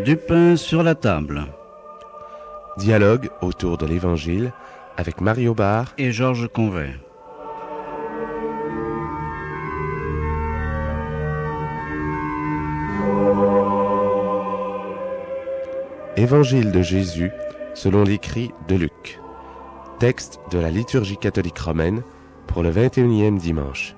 Du pain sur la table. Dialogue autour de l'Évangile avec Mario Barre et Georges Convert. Évangile de Jésus selon l'écrit de Luc. Texte de la liturgie catholique romaine pour le 21e dimanche.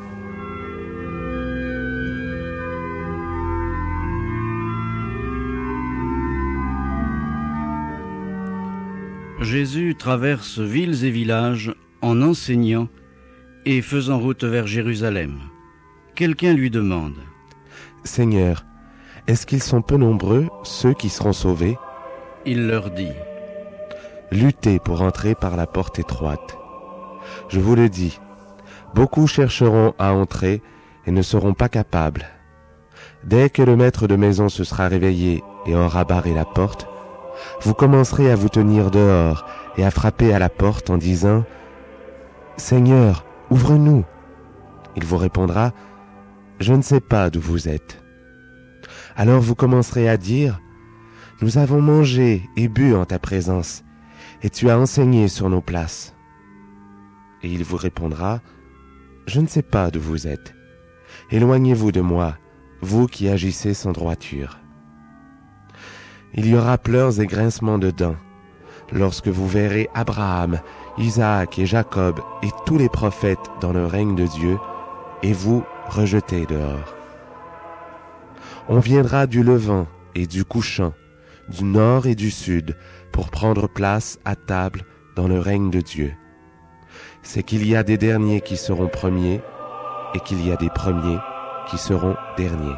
Jésus traverse villes et villages en enseignant et faisant route vers Jérusalem. Quelqu'un lui demande : « Seigneur, est-ce qu'ils sont peu nombreux, ceux qui seront sauvés ?» Il leur dit : « Luttez pour entrer par la porte étroite. Je vous le dis, beaucoup chercheront à entrer et ne seront pas capables. Dès que le maître de maison se sera réveillé et aura barré la porte, vous commencerez à vous tenir dehors et à frapper à la porte en disant : « Seigneur, ouvre-nous !» Il vous répondra : « Je ne sais pas d'où vous êtes. » Alors vous commencerez à dire : « Nous avons mangé et bu en ta présence, et tu as enseigné sur nos places. » Et il vous répondra : « Je ne sais pas d'où vous êtes. Éloignez-vous de moi, vous qui agissez sans droiture. » Il y aura pleurs et grincements de dents lorsque vous verrez Abraham, Isaac et Jacob et tous les prophètes dans le règne de Dieu, et vous rejetés dehors. On viendra du levant et du couchant, du nord et du sud, pour prendre place à table dans le règne de Dieu. C'est qu'il y a des derniers qui seront premiers, et qu'il y a des premiers qui seront derniers.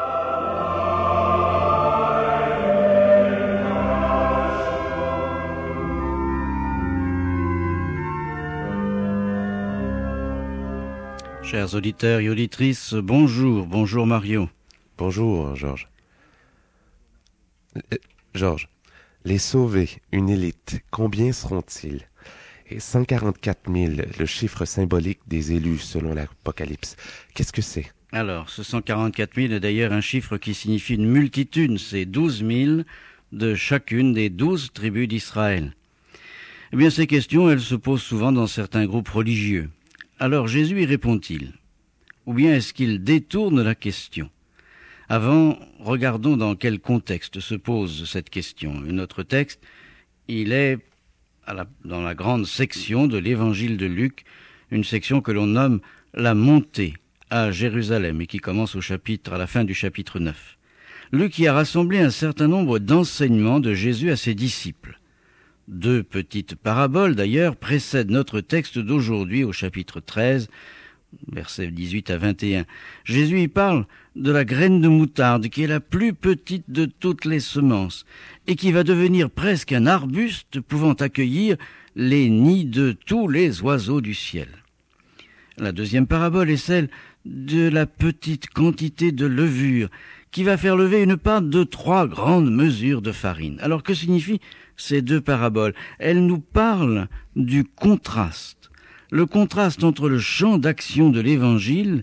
Chers auditeurs et auditrices, bonjour. Bonjour Mario. Bonjour Georges. Georges, les sauvés, une élite, combien seront-ils ? Et 144 000, le chiffre symbolique des élus selon l'Apocalypse. Qu'est-ce que c'est ? Alors, ce 144 000 est d'ailleurs un chiffre qui signifie une multitude. C'est 12 000 de chacune des 12 tribus d'Israël. Eh bien, ces questions, elles se posent souvent dans certains groupes religieux. Alors Jésus y répond-il ? Ou bien est-ce qu'il détourne la question ? Avant, regardons dans quel contexte se pose cette question. Notre texte, il est dans la grande section de l'évangile de Luc, une section que l'on nomme la montée à Jérusalem et qui commence à la fin du chapitre 9. Luc y a rassemblé un certain nombre d'enseignements de Jésus à ses disciples. 2 petites paraboles, d'ailleurs, précèdent notre texte d'aujourd'hui au chapitre 13, versets 18 à 21. Jésus y parle de la graine de moutarde, qui est la plus petite de toutes les semences, et qui va devenir presque un arbuste pouvant accueillir les nids de tous les oiseaux du ciel. La deuxième parabole est celle de la petite quantité de levure, qui va faire lever une pâte de 3 grandes mesures de farine. Alors que signifient ces 2 paraboles ? Elles nous parlent du contraste. Le contraste entre le champ d'action de l'Évangile,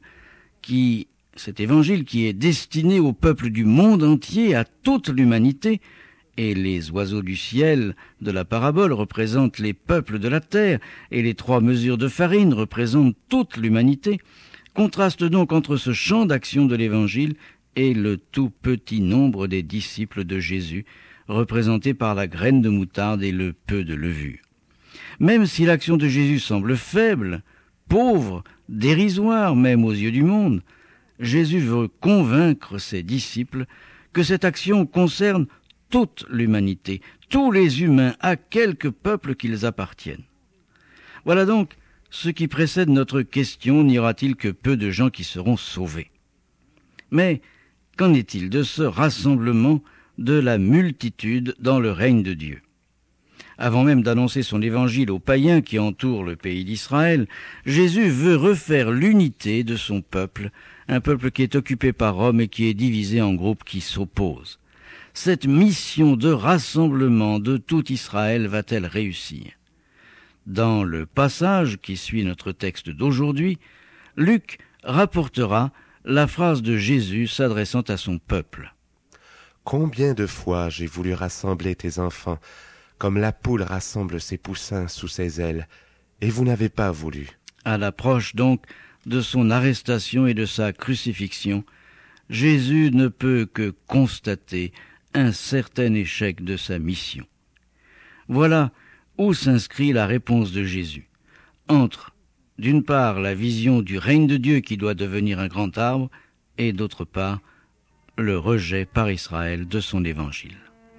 cet Évangile qui est destiné au peuple du monde entier, à toute l'humanité, et les oiseaux du ciel de la parabole représentent les peuples de la terre, et les 3 mesures de farine représentent toute l'humanité, contraste donc entre ce champ d'action de l'Évangile et le tout petit nombre des disciples de Jésus, représentés par la graine de moutarde et le peu de levure. Même si l'action de Jésus semble faible, pauvre, dérisoire même aux yeux du monde, Jésus veut convaincre ses disciples que cette action concerne toute l'humanité, tous les humains, à quelque peuple qu'ils appartiennent. Voilà donc ce qui précède notre question : n'y aura-t-il que peu de gens qui seront sauvés ? Mais qu'en est-il de ce rassemblement de la multitude dans le règne de Dieu ? Avant même d'annoncer son évangile aux païens qui entourent le pays d'Israël, Jésus veut refaire l'unité de son peuple, un peuple qui est occupé par Rome et qui est divisé en groupes qui s'opposent. Cette mission de rassemblement de tout Israël va-t-elle réussir ? Dans le passage qui suit notre texte d'aujourd'hui, Luc rapportera la phrase de Jésus s'adressant à son peuple. Combien de fois j'ai voulu rassembler tes enfants, comme la poule rassemble ses poussins sous ses ailes, et vous n'avez pas voulu. » À l'approche donc de son arrestation et de sa crucifixion, Jésus ne peut que constater un certain échec de sa mission. Voilà où s'inscrit la réponse de Jésus. Entre, d'une part, la vision du règne de Dieu qui doit devenir un grand arbre, et d'autre part, le rejet par Israël de son évangile.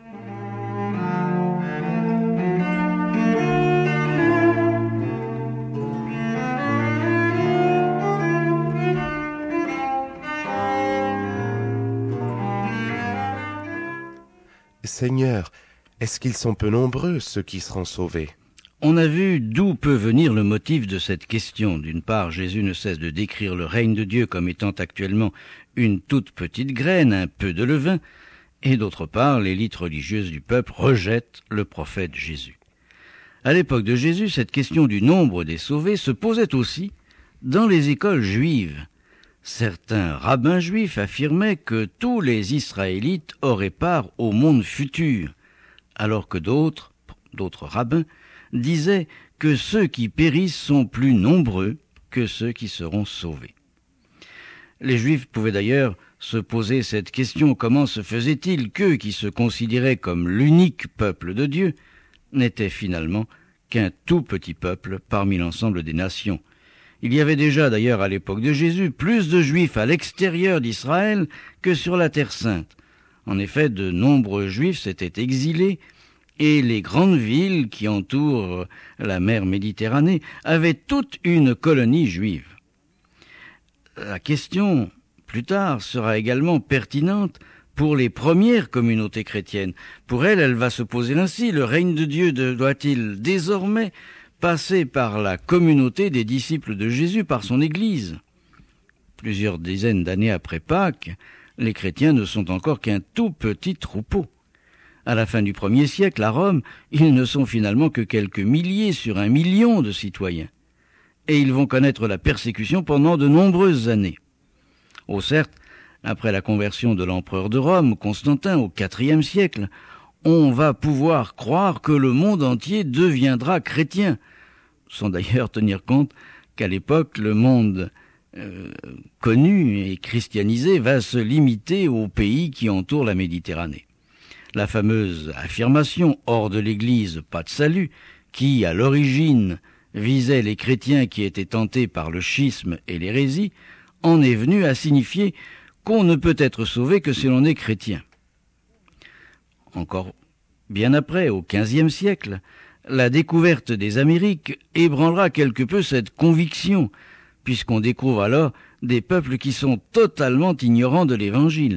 Seigneur, est-ce qu'ils sont peu nombreux, ceux qui seront sauvés? On a vu d'où peut venir le motif de cette question. D'une part, Jésus ne cesse de décrire le règne de Dieu comme étant actuellement une toute petite graine, un peu de levain, et d'autre part, l'élite religieuse du peuple rejette le prophète Jésus. À l'époque de Jésus, cette question du nombre des sauvés se posait aussi dans les écoles juives. Certains rabbins juifs affirmaient que tous les Israélites auraient part au monde futur, alors que d'autres rabbins disaient que ceux qui périssent sont plus nombreux que ceux qui seront sauvés. Les Juifs pouvaient d'ailleurs se poser cette question: comment se faisait-il qu'eux, qui se considéraient comme l'unique peuple de Dieu, n'étaient finalement qu'un tout petit peuple parmi l'ensemble des nations? Il y avait déjà d'ailleurs à l'époque de Jésus plus de Juifs à l'extérieur d'Israël que sur la Terre Sainte. En effet, de nombreux Juifs s'étaient exilés et les grandes villes qui entourent la mer Méditerranée avaient toute une colonie juive. La question, plus tard, sera également pertinente pour les premières communautés chrétiennes. Pour elles, elle va se poser ainsi: le règne de Dieu doit-il désormais passer par la communauté des disciples de Jésus, par son Église? Plusieurs dizaines d'années après Pâques, les chrétiens ne sont encore qu'un tout petit troupeau. À la fin du 1er siècle, à Rome, ils ne sont finalement que quelques milliers sur 1 million de citoyens. Et ils vont connaître la persécution pendant de nombreuses années. Oh certes, après la conversion de l'empereur de Rome, Constantin, au IVe siècle, on va pouvoir croire que le monde entier deviendra chrétien, sans d'ailleurs tenir compte qu'à l'époque, le monde connu et christianisé va se limiter aux pays qui entourent la Méditerranée. La fameuse affirmation « hors de l'Église, pas de salut », qui, à l'origine, visait les chrétiens qui étaient tentés par le schisme et l'hérésie, en est venue à signifier qu'on ne peut être sauvé que si l'on est chrétien. Encore bien après, au XVe siècle, la découverte des Amériques ébranlera quelque peu cette conviction, puisqu'on découvre alors des peuples qui sont totalement ignorants de l'Évangile.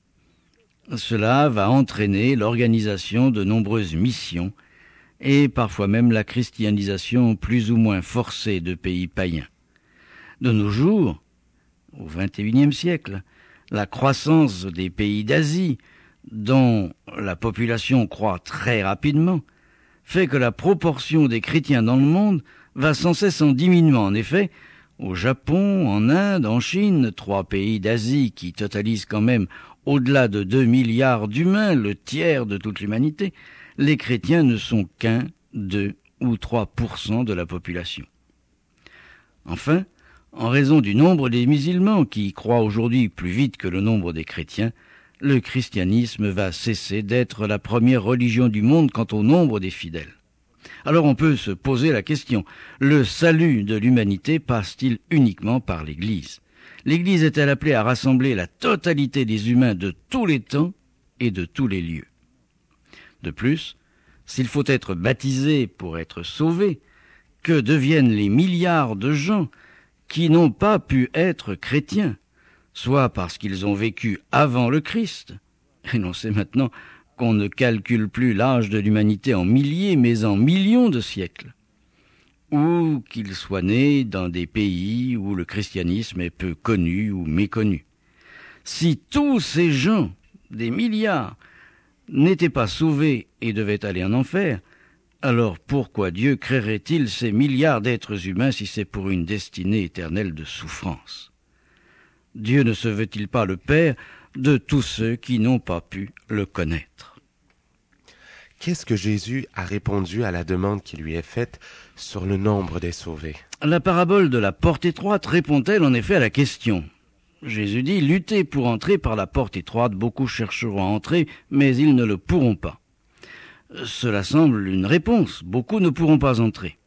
Cela va entraîner l'organisation de nombreuses missions et parfois même la christianisation plus ou moins forcée de pays païens. De nos jours, au XXIe siècle, la croissance des pays d'Asie, dont la population croît très rapidement, fait que la proportion des chrétiens dans le monde va sans cesse en diminuant. En effet, au Japon, en Inde, en Chine, 3 pays d'Asie qui totalisent quand même au-delà de 2 milliards d'humains, le tiers de toute l'humanité, les chrétiens ne sont qu'un, 2 ou 3% de la population. Enfin, en raison du nombre des musulmans qui croient aujourd'hui plus vite que le nombre des chrétiens, le christianisme va cesser d'être la première religion du monde quant au nombre des fidèles. Alors on peut se poser la question: le salut de l'humanité passe-t-il uniquement par l'Église? L'Église est-elle appelée à rassembler la totalité des humains de tous les temps et de tous les lieux? De plus, s'il faut être baptisé pour être sauvé, que deviennent les milliards de gens qui n'ont pas pu être chrétiens, soit parce qu'ils ont vécu avant le Christ, et l'on sait maintenant qu'on ne calcule plus l'âge de l'humanité en milliers, mais en millions de siècles, ou qu'ils soient nés dans des pays où le christianisme est peu connu ou méconnu. Si tous ces gens, des milliards, n'étaient pas sauvés et devaient aller en enfer, alors pourquoi Dieu créerait-il ces milliards d'êtres humains si c'est pour une destinée éternelle de souffrance? Dieu ne se veut-il pas le Père de tous ceux qui n'ont pas pu le connaître. Qu'est-ce que Jésus a répondu à la demande qui lui est faite sur le nombre des sauvés? La parabole de la porte étroite répond-elle en effet à la question? Jésus dit « Luttez pour entrer par la porte étroite, beaucoup chercheront à entrer, mais ils ne le pourront pas. » Cela semble une réponse, beaucoup ne pourront pas entrer.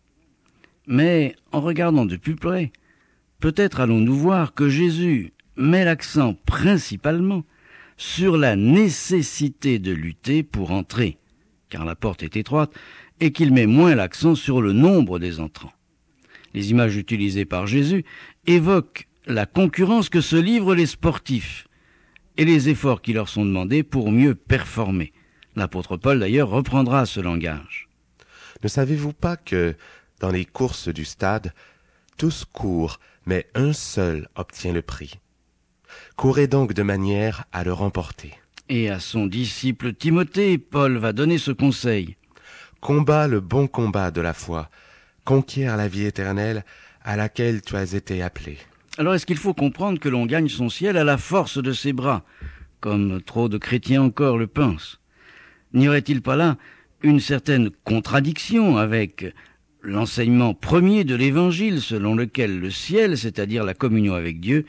Mais en regardant de plus près, peut-être allons-nous voir que Jésus met l'accent principalement sur la nécessité de lutter pour entrer, car la porte est étroite, et qu'il met moins l'accent sur le nombre des entrants. Les images utilisées par Jésus évoquent la concurrence que se livrent les sportifs et les efforts qui leur sont demandés pour mieux performer. L'apôtre Paul d'ailleurs reprendra ce langage. Ne savez-vous pas que, dans les courses du stade, tous courent, mais un seul obtient le prix? Courez donc de manière à le remporter. Et à son disciple Timothée, Paul va donner ce conseil. Combat le bon combat de la foi, conquiert la vie éternelle à laquelle tu as été appelé. Alors est-ce qu'il faut comprendre que l'on gagne son ciel à la force de ses bras, comme trop de chrétiens encore le pensent? N'y aurait-il pas là une certaine contradiction avec l'enseignement premier de l'Évangile selon lequel le ciel, c'est-à-dire la communion avec Dieu,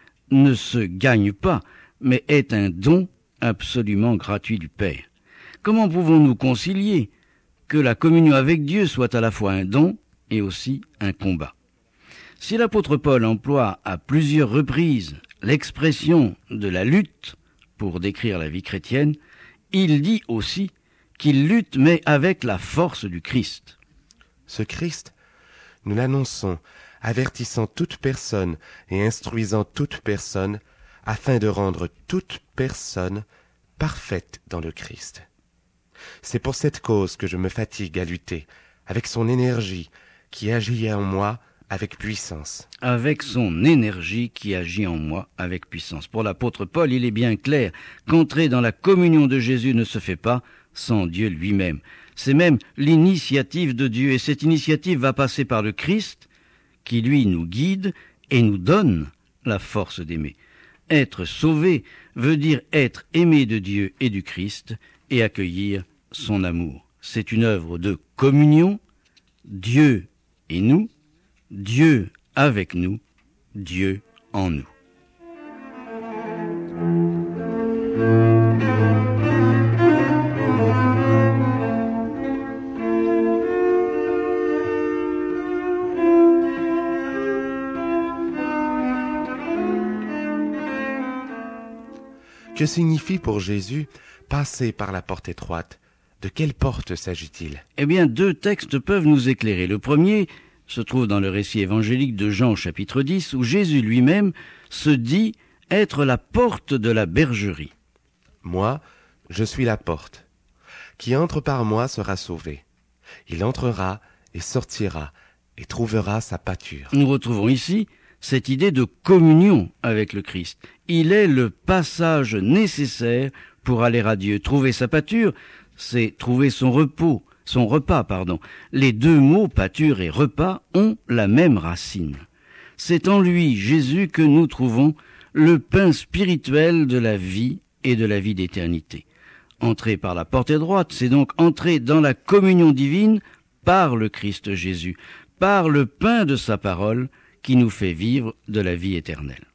ne se gagne pas, mais est un don absolument gratuit du Père? Comment pouvons-nous concilier que la communion avec Dieu soit à la fois un don et aussi un combat? Si l'apôtre Paul emploie à plusieurs reprises l'expression de la lutte pour décrire la vie chrétienne, il dit aussi qu'il lutte mais avec la force du Christ. Ce Christ, nous l'annonçons, avertissant toute personne et instruisant toute personne, afin de rendre toute personne parfaite dans le Christ. C'est pour cette cause que je me fatigue à lutter, avec son énergie qui agit en moi avec puissance. Avec son énergie qui agit en moi avec puissance. Pour l'apôtre Paul, il est bien clair qu'entrer dans la communion de Jésus ne se fait pas sans Dieu lui-même. C'est même l'initiative de Dieu, et cette initiative va passer par le Christ, qui lui nous guide et nous donne la force d'aimer. Être sauvé veut dire être aimé de Dieu et du Christ et accueillir son amour. C'est une œuvre de communion, Dieu et nous, Dieu avec nous, Dieu en nous. Que signifie pour Jésus passer par la porte étroite? De quelle porte s'agit-il? Eh bien, deux textes peuvent nous éclairer. Le premier se trouve dans le récit évangélique de Jean chapitre 10, où Jésus lui-même se dit être la porte de la bergerie. Moi, je suis la porte. Qui entre par moi sera sauvé. Il entrera et sortira et trouvera sa pâture. Nous retrouvons ici cette idée de communion avec le Christ. Il est le passage nécessaire pour aller à Dieu. Trouver sa pâture, c'est trouver son repas. Les deux mots, pâture et repas, ont la même racine. C'est en lui, Jésus, que nous trouvons le pain spirituel de la vie et de la vie d'éternité. Entrer par la porte étroite, c'est donc entrer dans la communion divine par le Christ Jésus, par le pain de sa parole qui nous fait vivre de la vie éternelle.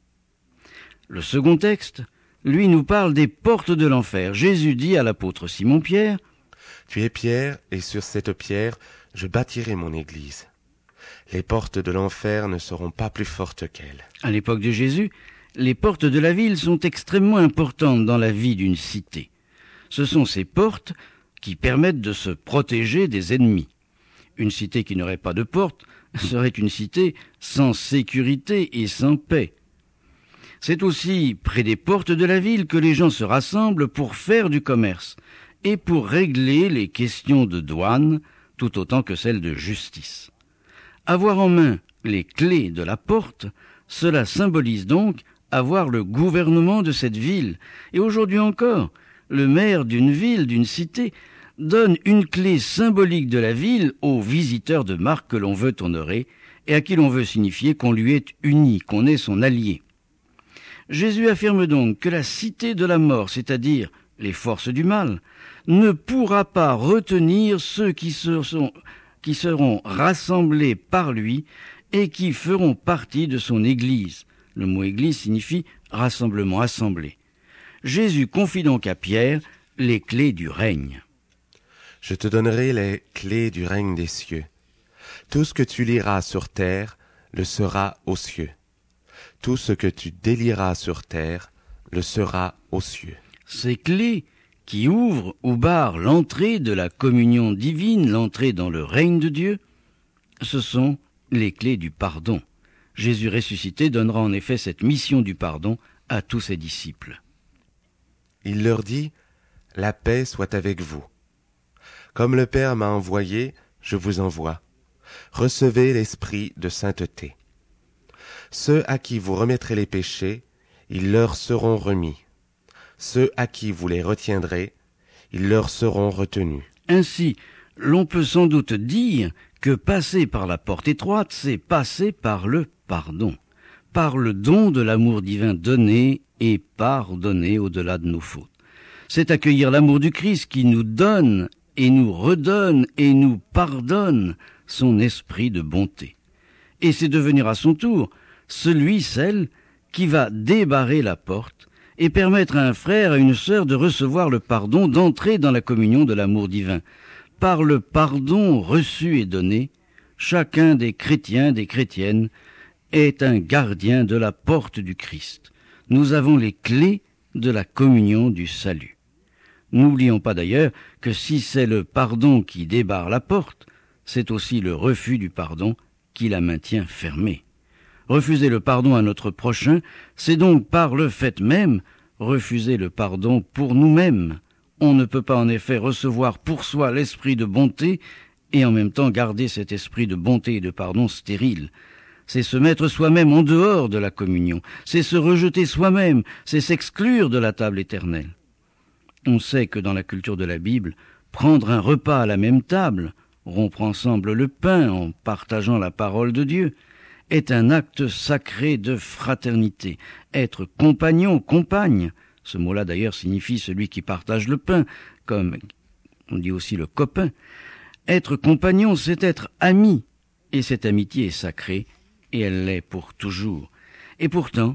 Le second texte, lui, nous parle des portes de l'enfer. Jésus dit à l'apôtre Simon-Pierre, « Tu es Pierre, et sur cette pierre, je bâtirai mon église. Les portes de l'enfer ne seront pas plus fortes qu'elle. » À l'époque de Jésus, les portes de la ville sont extrêmement importantes dans la vie d'une cité. Ce sont ces portes qui permettent de se protéger des ennemis. Une cité qui n'aurait pas de porte serait une cité sans sécurité et sans paix. C'est aussi près des portes de la ville que les gens se rassemblent pour faire du commerce et pour régler les questions de douane tout autant que celles de justice. Avoir en main les clés de la porte, cela symbolise donc avoir le gouvernement de cette ville. Et aujourd'hui encore, le maire d'une ville, d'une cité, donne une clé symbolique de la ville aux visiteurs de marque que l'on veut honorer et à qui l'on veut signifier qu'on lui est uni, qu'on est son allié. Jésus affirme donc que la cité de la mort, c'est-à-dire les forces du mal, ne pourra pas retenir ceux qui seront rassemblés par lui et qui feront partie de son Église. Le mot Église signifie rassemblement, assemblée. Jésus confie donc à Pierre les clés du règne. Je te donnerai les clés du règne des cieux. Tout ce que tu liras sur terre le sera aux cieux. Tout ce que tu délieras sur terre le sera aux cieux. Ces clés qui ouvrent ou barrent l'entrée de la communion divine, l'entrée dans le règne de Dieu, ce sont les clés du pardon. Jésus ressuscité donnera en effet cette mission du pardon à tous ses disciples. Il leur dit, « La paix soit avec vous. Comme le Père m'a envoyé, je vous envoie. Recevez l'esprit de sainteté. Ceux à qui vous remettrez les péchés, ils leur seront remis. Ceux à qui vous les retiendrez, ils leur seront retenus. » Ainsi, l'on peut sans doute dire que passer par la porte étroite, c'est passer par le pardon, par le don de l'amour divin donné et pardonné au-delà de nos fautes. C'est accueillir l'amour du Christ qui nous donne et nous redonne et nous pardonne son esprit de bonté. Et c'est devenir à son tour celle qui va débarrer la porte et permettre à un frère, à une sœur de recevoir le pardon, d'entrer dans la communion de l'amour divin. Par le pardon reçu et donné, chacun des chrétiens, des chrétiennes, est un gardien de la porte du Christ. Nous avons les clés de la communion du salut. N'oublions pas d'ailleurs que si c'est le pardon qui débarre la porte, c'est aussi le refus du pardon qui la maintient fermée. Refuser le pardon à notre prochain, c'est donc par le fait même refuser le pardon pour nous-mêmes. On ne peut pas en effet recevoir pour soi l'esprit de bonté et en même temps garder cet esprit de bonté et de pardon stérile. C'est se mettre soi-même en dehors de la communion, c'est se rejeter soi-même, c'est s'exclure de la table éternelle. On sait que dans la culture de la Bible, prendre un repas à la même table, rompre ensemble le pain en partageant la parole de Dieu, est un acte sacré de fraternité. Être compagnon, compagne, ce mot-là d'ailleurs signifie celui qui partage le pain, comme on dit aussi le copain. Être compagnon, c'est être ami, et cette amitié est sacrée, et elle l'est pour toujours. Et pourtant,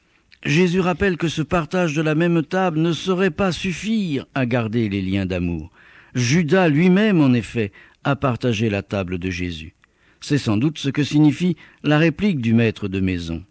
Jésus rappelle que ce partage de la même table ne saurait pas suffire à garder les liens d'amour. Judas lui-même, en effet, a partagé la table de Jésus. C'est sans doute ce que signifie la réplique du maître de maison.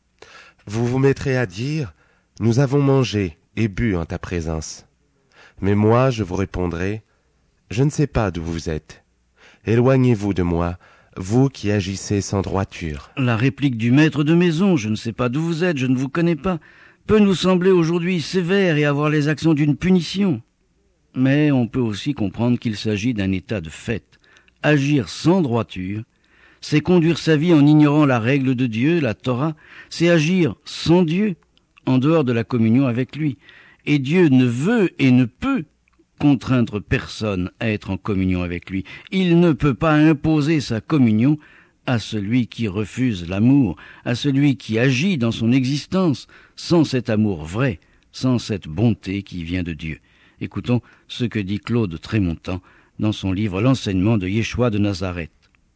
Vous vous mettrez à dire, « Nous avons mangé et bu en ta présence. » Mais moi, je vous répondrai, « Je ne sais pas d'où vous êtes. Éloignez-vous de moi, vous qui agissez sans droiture. » La réplique du maître de maison, « Je ne sais pas d'où vous êtes, je ne vous connais pas », peut nous sembler aujourd'hui sévère et avoir les accents d'une punition. Mais on peut aussi comprendre qu'il s'agit d'un état de fait. Agir sans droiture, c'est conduire sa vie en ignorant la règle de Dieu, la Torah, c'est agir sans Dieu, en dehors de la communion avec lui. Et Dieu ne veut et ne peut contraindre personne à être en communion avec lui. Il ne peut pas imposer sa communion à celui qui refuse l'amour, à celui qui agit dans son existence sans cet amour vrai, sans cette bonté qui vient de Dieu. Écoutons ce que dit Claude Trémontant dans son livre « L'enseignement de Yeshua de Nazareth ».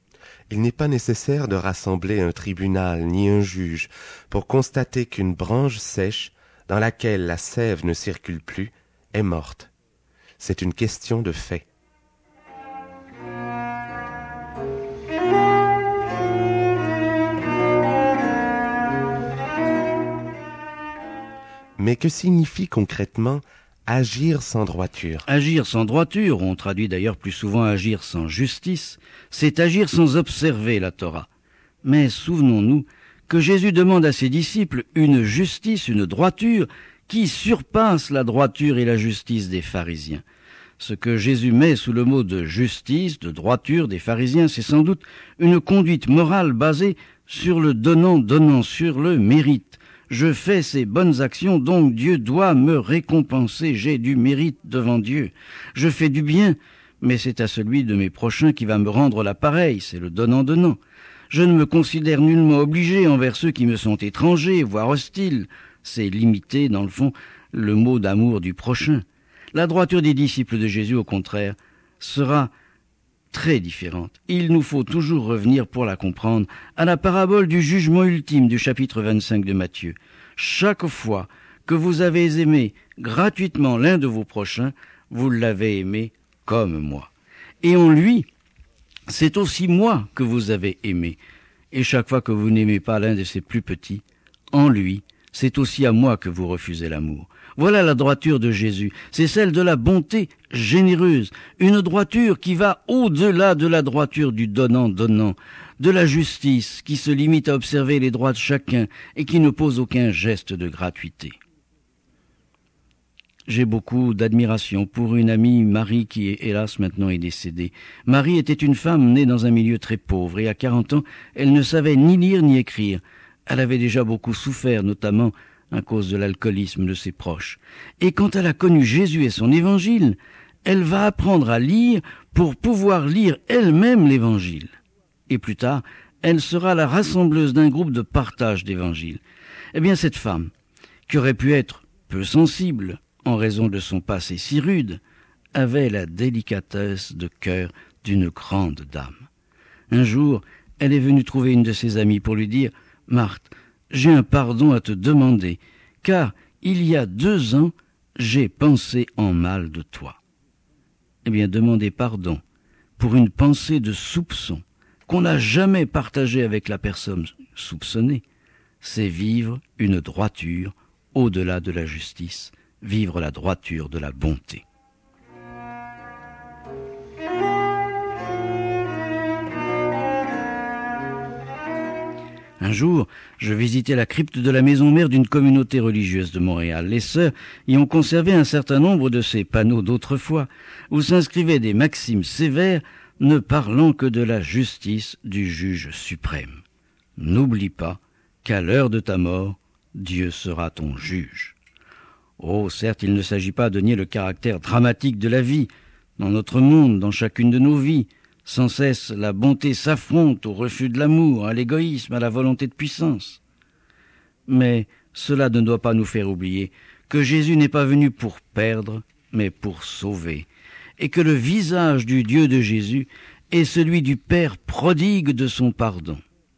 Il n'est pas nécessaire de rassembler un tribunal ni un juge pour constater qu'une branche sèche, dans laquelle la sève ne circule plus, est morte. C'est une question de fait. Mais que signifie concrètement agir sans droiture? Agir sans droiture, on traduit d'ailleurs plus souvent agir sans justice, c'est agir sans observer la Torah. Mais souvenons-nous que Jésus demande à ses disciples une justice, une droiture qui surpasse la droiture et la justice des pharisiens. Ce que Jésus met sous le mot de justice, de droiture des pharisiens, c'est sans doute une conduite morale basée sur le donnant-donnant, sur le mérite. Je fais ces bonnes actions, donc Dieu doit me récompenser, j'ai du mérite devant Dieu. Je fais du bien, mais c'est à celui de mes prochains qui va me rendre l'appareil, c'est le donnant-donnant. Je ne me considère nullement obligé envers ceux qui me sont étrangers, voire hostiles. c'est limiter, dans le fond, le mot d'amour du prochain. La droiture des disciples de Jésus, au contraire, sera très différente. Il nous faut toujours revenir, pour la comprendre, à la parabole du jugement ultime du chapitre 25 de Matthieu. Chaque fois que vous avez aimé gratuitement l'un de vos prochains, vous l'avez aimé comme moi. Et en lui, c'est aussi moi que vous avez aimé. Et chaque fois que vous n'aimez pas l'un de ses plus petits, en lui, c'est aussi à moi que vous refusez l'amour. Voilà la droiture de Jésus, c'est celle de la bonté généreuse, une droiture qui va au-delà de la droiture du donnant-donnant, de la justice qui se limite à observer les droits de chacun et qui ne pose aucun geste de gratuité. J'ai beaucoup d'admiration pour une amie, Marie, qui hélas maintenant est décédée. Marie était une femme née dans un milieu très pauvre et à 40 ans, elle ne savait ni lire ni écrire. Elle avait déjà beaucoup souffert, notamment à cause de l'alcoolisme de ses proches. Et quand elle a connu Jésus et son évangile, elle va apprendre à lire pour pouvoir lire elle-même l'évangile. Et plus tard, elle sera la rassembleuse d'un groupe de partage d'évangile. Eh bien, cette femme, qui aurait pu être peu sensible en raison de son passé si rude, avait la délicatesse de cœur d'une grande dame. Un jour, elle est venue trouver une de ses amies pour lui dire « Marthe, j'ai un pardon à te demander, car il y a 2 ans, j'ai pensé en mal de toi. » Eh bien, demander pardon pour une pensée de soupçon qu'on n'a jamais partagée avec la personne soupçonnée, c'est vivre une droiture au-delà de la justice, vivre la droiture de la bonté. Un jour, je visitais la crypte de la maison mère d'une communauté religieuse de Montréal. Les sœurs y ont conservé un certain nombre de ces panneaux d'autrefois, où s'inscrivaient des maximes sévères ne parlant que de la justice du juge suprême. N'oublie pas qu'à l'heure de ta mort, Dieu sera ton juge. Oh, certes, il ne s'agit pas de nier le caractère dramatique de la vie, dans notre monde, dans chacune de nos vies. Sans cesse, la bonté s'affronte au refus de l'amour, à l'égoïsme, à la volonté de puissance. Mais cela ne doit pas nous faire oublier que Jésus n'est pas venu pour perdre, mais pour sauver, et que le visage du Dieu de Jésus est celui du Père prodigue de son pardon.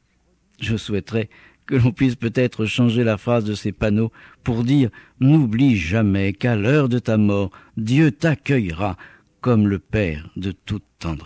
Je souhaiterais que l'on puisse peut-être changer la phrase de ces panneaux pour dire « N'oublie jamais qu'à l'heure de ta mort, Dieu t'accueillera comme le Père de toute tendresse. »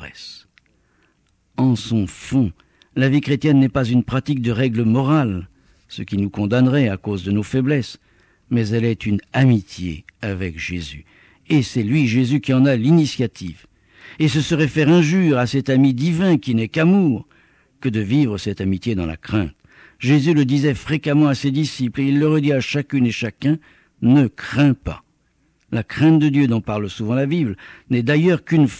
En son fond, la vie chrétienne n'est pas une pratique de règles morales, ce qui nous condamnerait à cause de nos faiblesses, mais elle est une amitié avec Jésus. Et c'est lui, Jésus, qui en a l'initiative. Et ce serait faire injure à cet ami divin qui n'est qu'amour, que de vivre cette amitié dans la crainte. Jésus le disait fréquemment à ses disciples, et il le redit à chacune et chacun, « Ne crains pas ». La crainte de Dieu dont parle souvent la Bible n'est d'ailleurs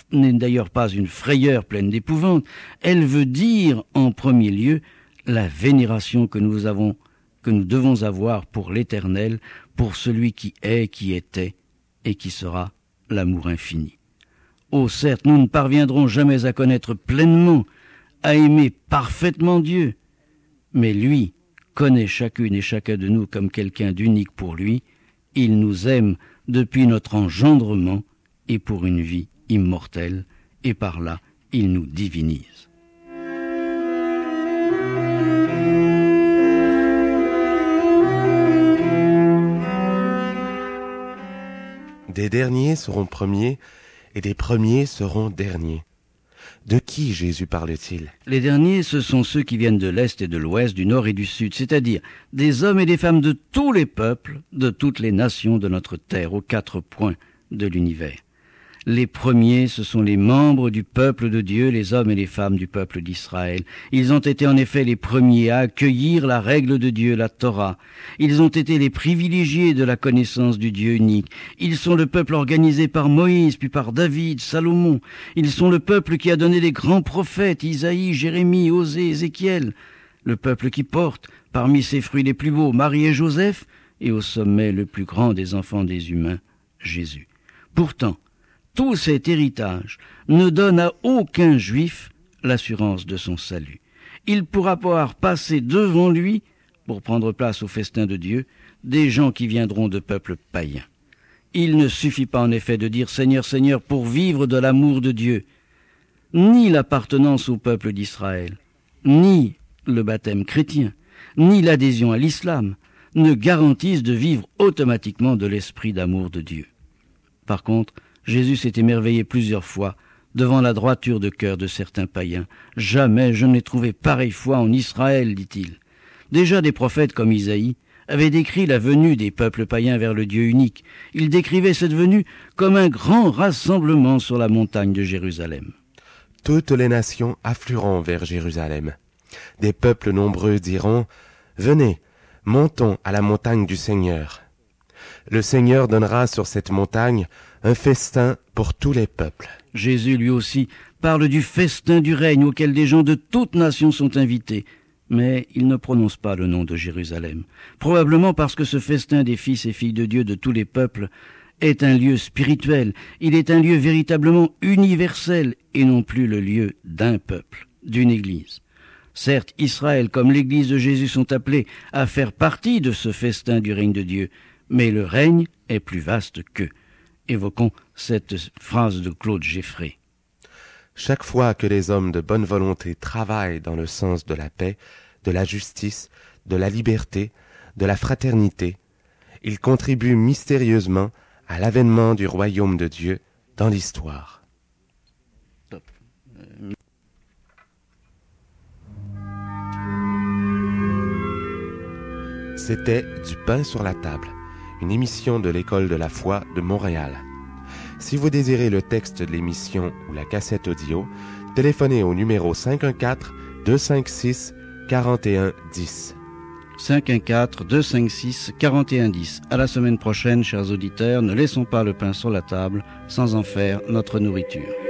pas une frayeur pleine d'épouvante. Elle veut dire en premier lieu la vénération que nous devons avoir pour l'Éternel, pour celui qui est, qui était et qui sera l'amour infini. Oh certes, nous ne parviendrons jamais à connaître pleinement, à aimer parfaitement Dieu, mais lui connaît chacune et chacun de nous comme quelqu'un d'unique pour lui. Il nous aime depuis notre engendrement et pour une vie immortelle, et par là, il nous divinise. Des derniers seront premiers, et des premiers seront derniers. De qui Jésus parle-t-il ? Les derniers, ce sont ceux qui viennent de l'Est et de l'Ouest, du Nord et du Sud, c'est-à-dire des hommes et des femmes de tous les peuples, de toutes les nations de notre terre, aux 4 points de l'univers. Les premiers, ce sont les membres du peuple de Dieu, les hommes et les femmes du peuple d'Israël. Ils ont été en effet les premiers à accueillir la règle de Dieu, la Torah. Ils ont été les privilégiés de la connaissance du Dieu unique. Ils sont le peuple organisé par Moïse, puis par David, Salomon. Ils sont le peuple qui a donné les grands prophètes, Isaïe, Jérémie, Osée, Ézéchiel. Le peuple qui porte, parmi ses fruits les plus beaux, Marie et Joseph, et au sommet le plus grand des enfants des humains, Jésus. Pourtant, tout cet héritage ne donne à aucun juif l'assurance de son salut. Il pourra pouvoir passer devant lui pour prendre place au festin de Dieu, des gens qui viendront de peuples païens. Il ne suffit pas en effet de dire « Seigneur, Seigneur » pour vivre de l'amour de Dieu. Ni l'appartenance au peuple d'Israël, ni le baptême chrétien, ni l'adhésion à l'islam ne garantissent de vivre automatiquement de l'esprit d'amour de Dieu. Par contre, Jésus s'est émerveillé plusieurs fois devant la droiture de cœur de certains païens. « Jamais je n'ai trouvé pareille foi en Israël, dit-il. » Déjà des prophètes comme Isaïe avaient décrit la venue des peuples païens vers le Dieu unique. Ils décrivaient cette venue comme un grand rassemblement sur la montagne de Jérusalem. Toutes les nations afflueront vers Jérusalem. Des peuples nombreux diront « Venez, montons à la montagne du Seigneur. » Le Seigneur donnera sur cette montagne un festin pour tous les peuples. Jésus, lui aussi, parle du festin du règne auquel des gens de toutes nations sont invités. Mais il ne prononce pas le nom de Jérusalem. Probablement parce que ce festin des fils et filles de Dieu de tous les peuples est un lieu spirituel. Il est un lieu véritablement universel et non plus le lieu d'un peuple, d'une église. Certes, Israël comme l'église de Jésus sont appelés à faire partie de ce festin du règne de Dieu, mais le règne est plus vaste qu'eux. Évoquons cette phrase de Claude Geffrey. Chaque fois que les hommes de bonne volonté travaillent dans le sens de la paix, de la justice, de la liberté, de la fraternité, ils contribuent mystérieusement à l'avènement du royaume de Dieu dans l'histoire. C'était Du pain sur la table, une émission de l'École de la foi de Montréal. Si vous désirez le texte de l'émission ou la cassette audio, téléphonez au numéro 514-256-4110. 514-256-4110. À la semaine prochaine, chers auditeurs, ne laissons pas le pain sur la table sans en faire notre nourriture.